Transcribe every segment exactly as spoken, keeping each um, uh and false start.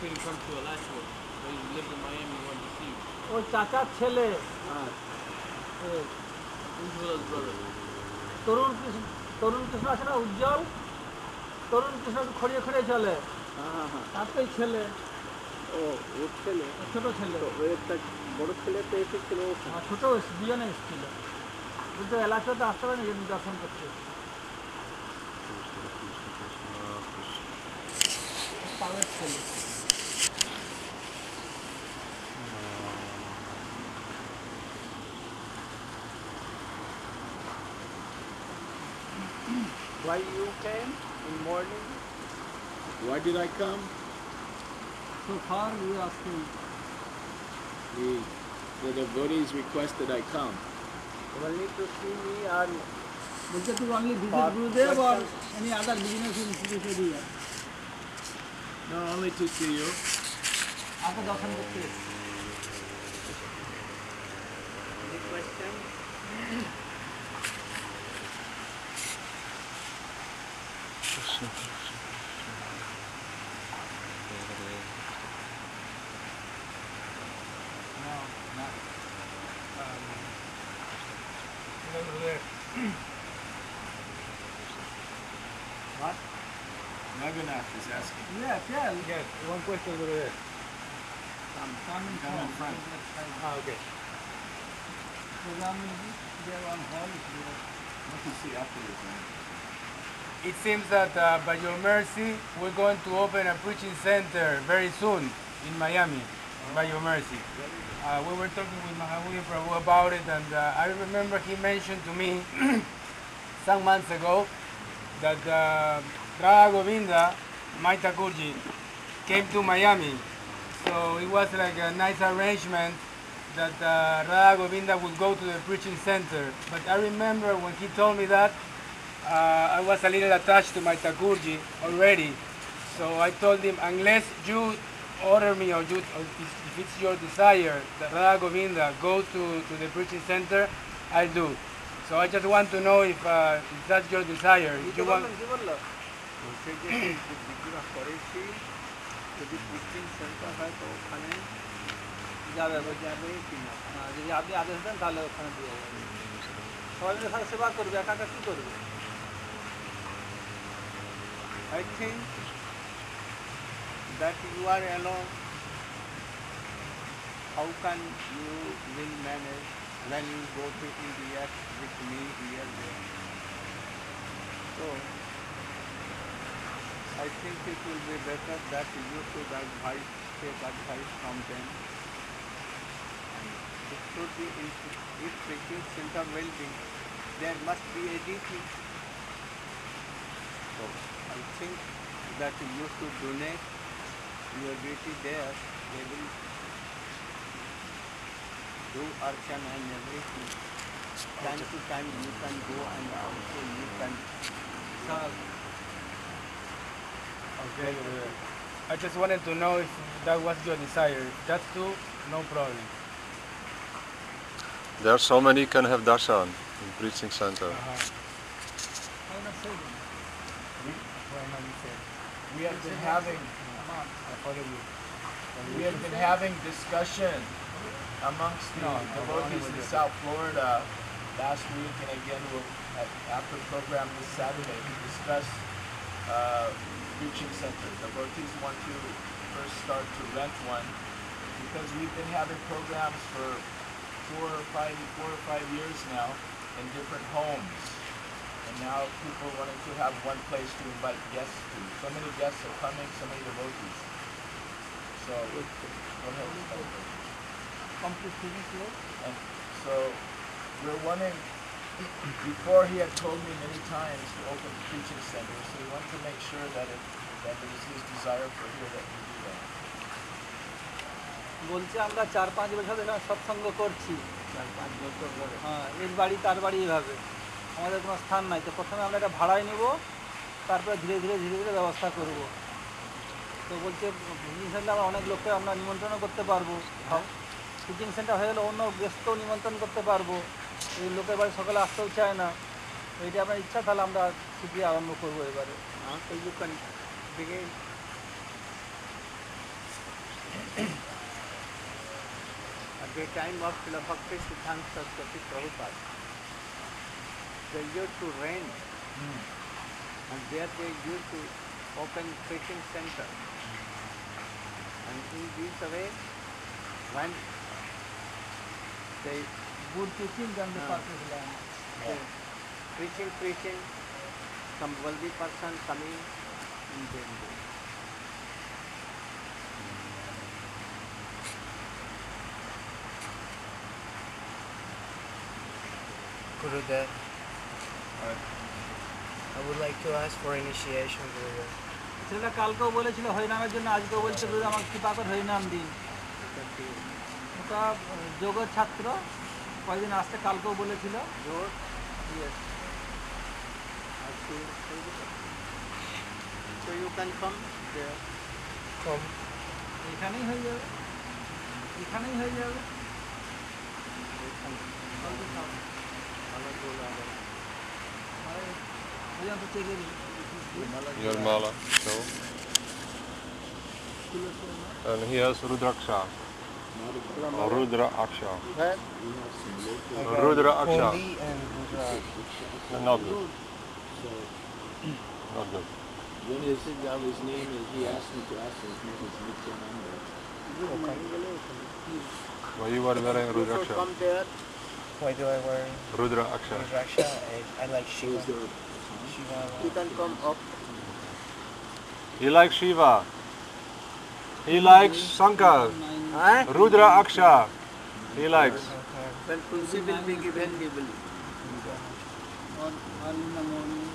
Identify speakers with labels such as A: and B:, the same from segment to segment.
A: couldn't come to Alachua, but he lived in Miami and wanted to see you.
B: ওই চাচার ছেলে
A: Ah,
B: এ,
A: Ujjwala's brother.
B: তরুণ কৃষ্ণ তরুণ কৃষ্ণ আছে না উজ্জ্বল তরুণ কৃষ্ণ একটু খড়িয়ে খড়িয়ে চলে
C: হ্যাঁ হ্যাঁ হ্যাঁ
B: তার তো এই ছেলে
C: ও ওর ছেলে
B: ছোট ছেলে
C: তো ওর একটা বড় ছেলে তো এসেছিল
B: আর ছোট এস- দুজনে এসেছিল কিন্তু এলাকাতে আসতে পারেনি যে দর্শন করতে পালের ছেলে
C: Why you came in morning?
D: Why did I come?
B: So far we are asking
D: The, the devotees requested I come.
C: Only to see me or
B: বলছে তুই অনলি ভিজিট
C: Part
B: গুরুদেব আর
C: question.
B: Any other business institution
D: No, only to see you.
B: আগে দর্শন করতে
C: any question? What?
D: Naganath is asking.
B: Yeah, tell.
C: Yes, one question over there.
B: Come, come in
D: Come in
B: front.
D: front.
C: Ah, okay.
B: Program will be there on hall. if you are-
D: What to see afterwards, man?
E: It seems that uh, by your mercy, we're going to open a preaching center very soon in Miami, by your mercy. Uh, we were talking with Mahavir Prabhu about it, and uh, I remember he mentioned to me some months ago that uh, Radha Govinda, Mai Thakurji, came to Miami. So it was like a nice arrangement that uh, Radha Govinda would go to the preaching center. But I remember when he told me that, uh, I was a little attached to my Thakurji already. So I told him, unless you order me or, you, or if it's your desire that Radha Govinda go to, to the preaching center, I'll do. So I just want to know if, uh, if that's your desire. If you want,
C: কি বললো বলছে যে বিক্রিয়া করেছি যদি পুষ্টিং centre হয় তো ওখানে
B: যাবে
C: যাবে যাবে কিনা
B: হ্যাঁ, যদি আপনি আদেশ দেন তাহলে ওখানে দিয়ে যাবে সবাই মিলে তাহলে সেবা করবে একা একা কী করবে
C: I think that you are alone. How can you will manage when you go to India with me here there? So I think it will be better that you should advise, take advice from them. And it should be in, if preaching center will be, there must be a D P. So I think that you should donate your duty there. They will do archana and everything. Time to time you can go and also you can serve.
E: okay. I just wanted to know if that was your desire. If that's too, no problem.
F: There are so many can have darshan in preaching center.
B: How not say them?
D: We have been having, I follow you. We have been having discussion amongst the devotees in South Florida last week and again we'll, at, after program this Saturday to discuss uh, preaching center. Devotees want to first start to rent one because we've been having programs for four or five, four or five years now in different homes. And now people wanting to have one place to invite guests to. So many guests are coming, so many devotees. So, go ahead.
B: Complete finish load?
D: And so, we're wanting, before he had told me many times to open preaching centers, so we want to make sure that it, that it is his desire for here that we do that.
B: বলছে আমরা চার পাঁচ বছর ধরে সৎসঙ্গ করছি
C: চার পাঁচ বছর ধরে
B: হ্যাঁ এর বাড়ি তার বাড়ি এইভাবে আমাদের কোনো স্থান নাই তো প্রথমে আমরা এটা ভাড়ায় নেব তারপরে ধীরে ধীরে ধীরে ধীরে ব্যবস্থা করব তো বলছে টিচিং সেন্টার আমরা অনেক লোককে আমরা নিমন্ত্রণ করতে পারবো টিচিং সেন্টার হয়ে গেলে অন্য গেস্টকেও নিমন্ত্রণ করতে পারবো এই লোকের বাড়ি সকালে আসতেও চায় না এইটা আপনার ইচ্ছা তাহলে আমরা শিখিয়ে আরম্ভ করবো এবারে
C: हाँ तो you can begin At the time of Srila Bhakti Siddhanta Saraswati Prabhupada, they used to rain, and there they used to open preaching center. And in this way, when they
B: Good teaching than the
C: Ah.
B: perfect land.
C: they preaching, preaching, some wealthy person coming in the
G: Gurudev, I would like to ask for initiation, Gurudev.
B: ছেলেটা কালকেও বলেছিল হরিনামের জন্য, আজকেও বলছে গুরু আমাকে কৃপা করে হরিনাম দিন। ওটা যোগের ছাত্র, কয়েকদিন আসতে কালকেও বলেছিল।
C: road.
B: Yes.
C: So you can come there.
G: Come.
B: এখানেই হয়ে যাবে, এখানেই হয়ে যাবে। ওই তো চেকে দিই।
F: Your mala. So. And he has Rudraksha. Or Rudra Aksha. Rudra Aksha.
G: Kundi and Rudra.
F: Not good. Not good.
D: When his, uh, his name is, he asked me to ask his name is Nityananda.
F: Why you are wearing
C: You
F: Rudra
C: should
F: Aksha?
C: come there.
G: Why do I wear
F: Rudra Aksha.
G: Rudraksha? I, I like Shiva. Shiva.
C: You can come up.
F: He likes Shiva. He likes Shankar.
C: Huh?
F: Rudra Aksha. He likes.
G: Okay.
C: When Tulsi will be given, he will.
B: On, on in the morning.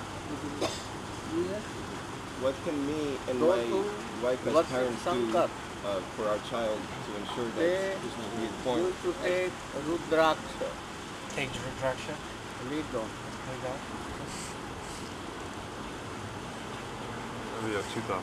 B: Yes.
H: What can me and
C: Go
H: my
C: to
H: wife as
C: worship
H: parents do
C: Shankar.
H: uh, for our child to ensure that
C: They
H: he is born?
C: used to take Rudraksha.
G: Take Rudraksha.
C: Lead on.
G: Like that.
F: Oh yeah, Sita.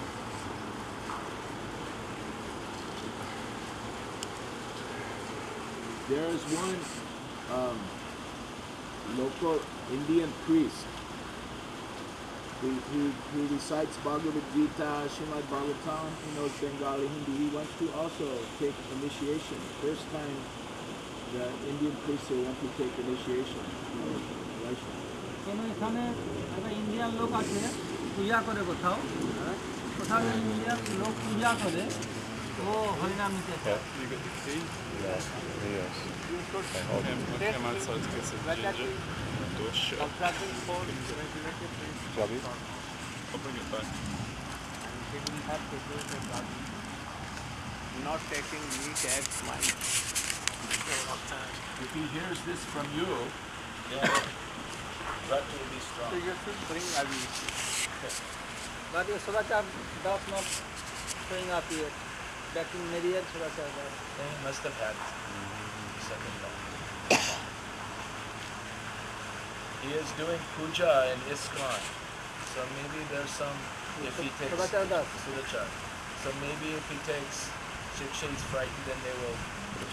D: There is one um, local Indian priest who, who, who recites Bhagavad Gita, Srimad Bhagavatam, he knows Bengali, Hindi. He wants to also take initiation. First time the Indian priest will want to take initiation.
B: কেন এখানে একটা Indian লোক আছে পূজা করে কোথাও, কোথাও Indian লোক পূজা করে, ও হরিনাম নিতে চায়।
F: Yes.
C: Observing for regulated principles.
F: Chabi?
C: And he will have to do the body. Not taking meat as mine.
D: If he hears this from you, then Rat will be
C: So
D: strong.
C: you should bring Avi.
B: But your Sodachar does not showing up yet. Back in Marriott, Sodachar does.
D: Then he must have had second love. He is doing puja in ISKCON. So maybe there's some, if he takes
B: Sodachar does.
D: Sudachar. So maybe if he takes Shiksha, he's frightened, then they will.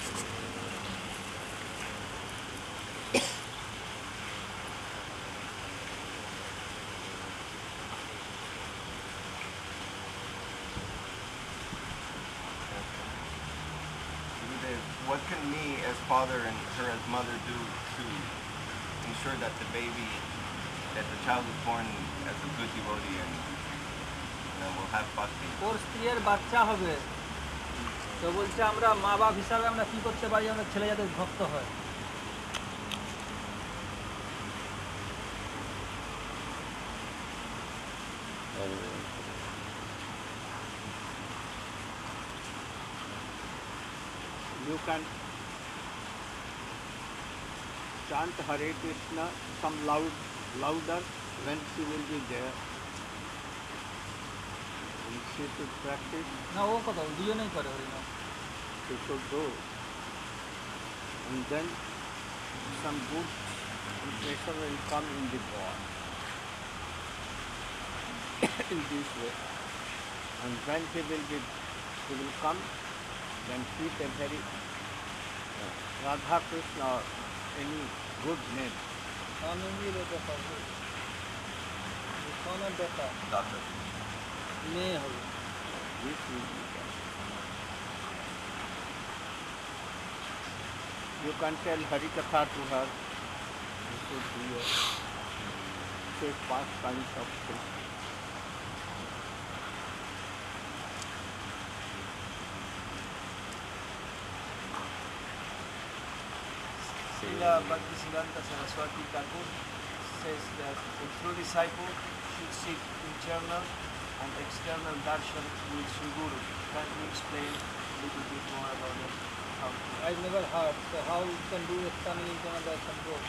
H: What can me as father and her as mother do to ensure that the baby, that the child is born as a good devotee and you know, will have bhakti?
B: ওর স্ত্রীর বাচ্চা হবে, তো বলছে আমরা মা বাপ হিসাবে আমরা কি করতে পারি আমরা ছেলে যাতে ভক্ত হয়।
C: You can chant Hare Krishna some loud, louder when she will be there. And she should practice,
B: না ও কথা দুজনেই করে হরিনাম।
C: she should go. And then some good impression will come in the boy. In this way. And when he will be, he will come, then keep a very uh, Radha Krishna or any good name.
B: স্বামী বেটা হবে, সোনার বেটা
H: Doctor.
B: মেয়ে হবে।
C: This will be done. You can tell Harikatha to her. You should hear. Say past kinds of things.
G: Srila Bhaktisiddhanta Saraswati Thakur says that a true disciple should seek internal and external darshan with Sri Guru. Can you explain a little bit more about it? How to
B: I've never heard. So how you can do external internal darshan both?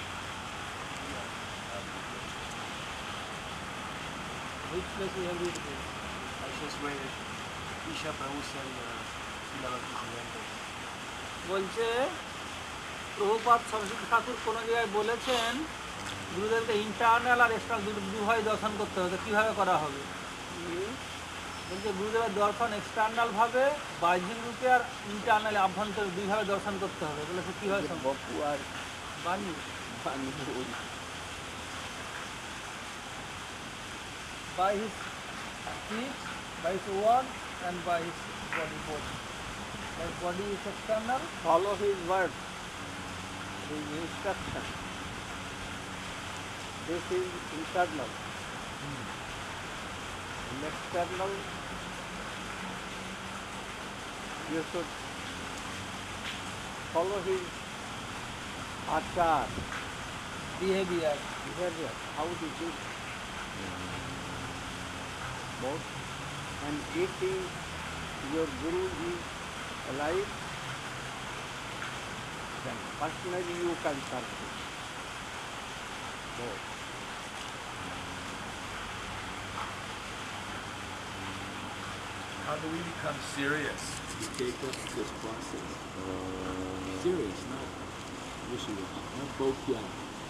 B: Which place you have read this?
G: I just read it. Isha Prabhu said uh, Srila Bhaktisiddhanta.
B: বলছে প্রভুপাদ সরস্বতী ঠাকুর কোনো জায়গায় বলেছেন গুরুদেবকে internal আর external দুটো দুভাবে দর্শন করতে হবে। তো কীভাবে করা হবে? বলছে গুরুদেবের দর্শন এক্সটার্নালভাবে বাহ্যিক রূপে আর ইন্টারনাল আভ্যন্তরে দুইভাবে দর্শন করতে হবে। বলে সে কীভাবে সম্ভব?
C: Bapu আর
B: বাণী
C: Bani.
B: by his speech, by his word and by his body both. His body is external.
C: Follow his word, his instruction. This is internal. And external, you should follow his achar,
B: Behavior.
C: behavior, how to do both. And if he, your guru is alive, then personally you can serve him. Both.
D: How do we become serious?
I: You take up this process. Serious, not wishy-washy, not bokya.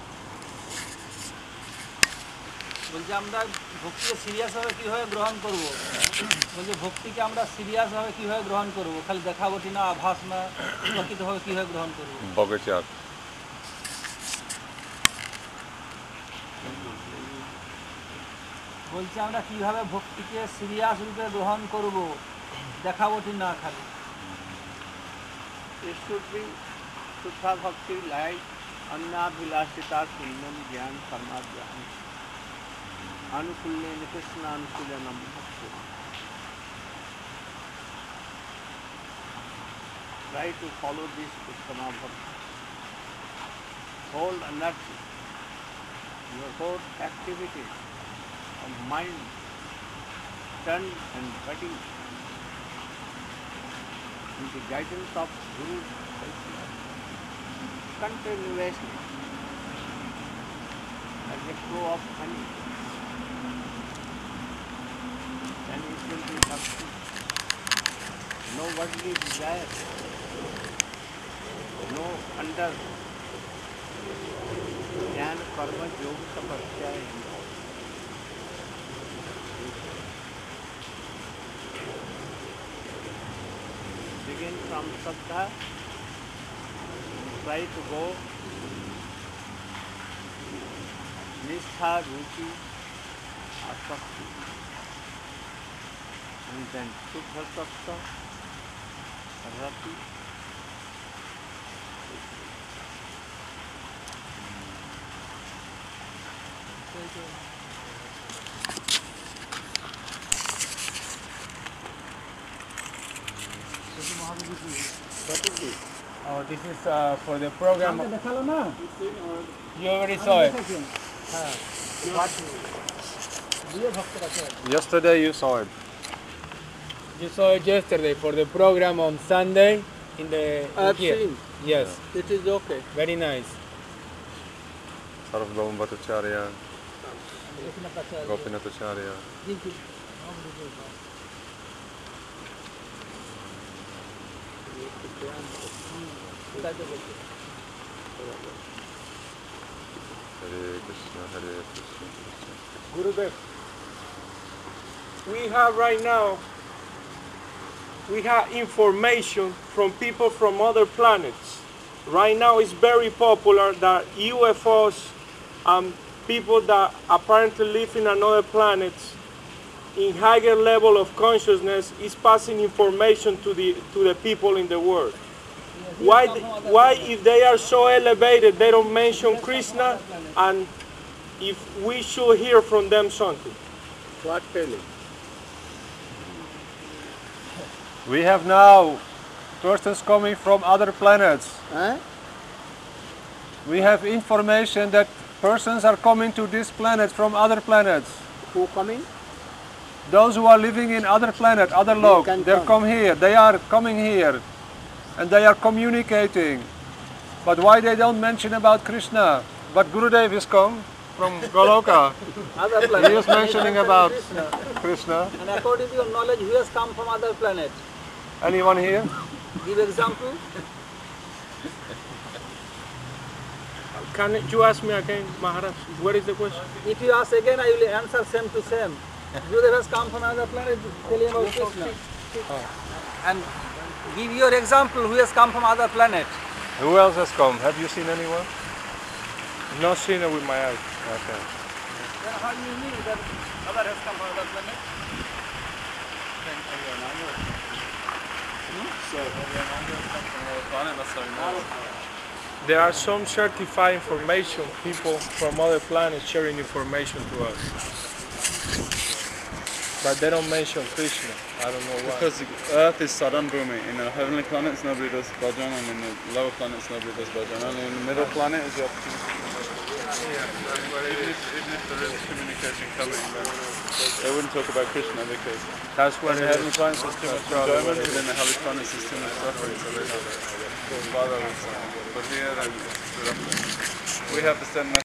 B: বলছে আমরা ভক্তিকে সিরিয়াসভাবে কীভাবে গ্রহণ করব? বলছে ভক্তিকে আমরা সিরিয়াসভাবে কীভাবে গ্রহণ করব? খালি দেখাবটি না, আভাস না, প্রকৃতভাবে কীভাবে গ্রহণ করব?
F: বগচার
B: বলছে আমরা কীভাবে ভক্তিকে সিরিয়াস রূপে গ্রহণ করব, দেখাবটি না খালি।
C: It should be Sutta Bhakti like Annabhilasita Punyam Gyan Samadhyam Anukulyena Krishna Anukulenam Bhakti. Try to follow this Uttama Bhakti. Whole energy, your whole activity of mind, tongue and body in the guidance of Guru continuously as a flow of honey, and it will be bhakti. No worldly desire, no under jnana karma yoga tapasya involved. Begin from Saddha, try to go Nishtha, Ruchi, Asakti, and then Shuddha Sattva, Rati. What is this?
E: Oh, this is uh, for the program.
B: দেখালো না?
E: You already saw it.
B: হ্যাঁ, দিয়ে ভক্ত কাছে
F: Yesterday you saw it.
E: You saw it yesterday for the program on Sunday in the
C: I have
E: here.
C: seen.
E: Yes,
C: It is okay.
E: very nice.
F: Sarvabhaum Bhattacharya,
B: এখানে কাছে
F: Gopinathacharya.
B: জি জি তাই তো বলছি।
F: Hare Krishna, Hare Krishna, Krishna.
J: Gurudev, we have right now, we have information from people from other planets. Right now it's very popular that U F Os and people that apparently live in another planets in higher level of consciousness is passing information to the to the people in the world. Why, th- why if they are so elevated, they don't mention Krishna, and if we should hear from them something?
C: What feeling?
F: We have now persons coming from other planets.
C: Huh?
F: We have information that persons are coming to this planet from other planets.
C: Who coming?
F: Those who are living in other planet, other lok,
C: can
F: they
C: come.
F: come here. They are coming here, and they are communicating. But why they don't mention about Krishna? But Gurudev is come from Goloka.
B: Other
F: He
B: planets.
F: is mentioning about
B: Krishna.
F: Krishna.
B: And according to your knowledge, who has come from other planet?
F: Anyone here?
B: Give example.
J: Can you ask me again, Maharaj? What is the question?
B: If you ask again, I will answer same to same. Gurudev has come from another planet, tell him about Krishna. And give your example, who has come from other planet.
F: Who else has come? Have you seen anyone?
J: Not seen it with my eyes.
F: Okay.
B: Then how do you mean that other has come from other planet?
J: There are some certified information, people from other planets sharing information to us. But they don't mention Krishna. I don't know why.
K: Because Earth is Sadan Bhumi. In the heavenly planets nobody does bhajan, and in the lower planets nobody does bhajan. Only in the middle planet is the opportunity. Even if, even if there is communication coming, they wouldn't talk about Krishna because
J: that's what
K: in the
J: it
K: heavenly
J: is.
K: planets there's too much enjoyment, but in the hellish planets there's too much suffering. So they don't bother with that. But here, uh, we have the same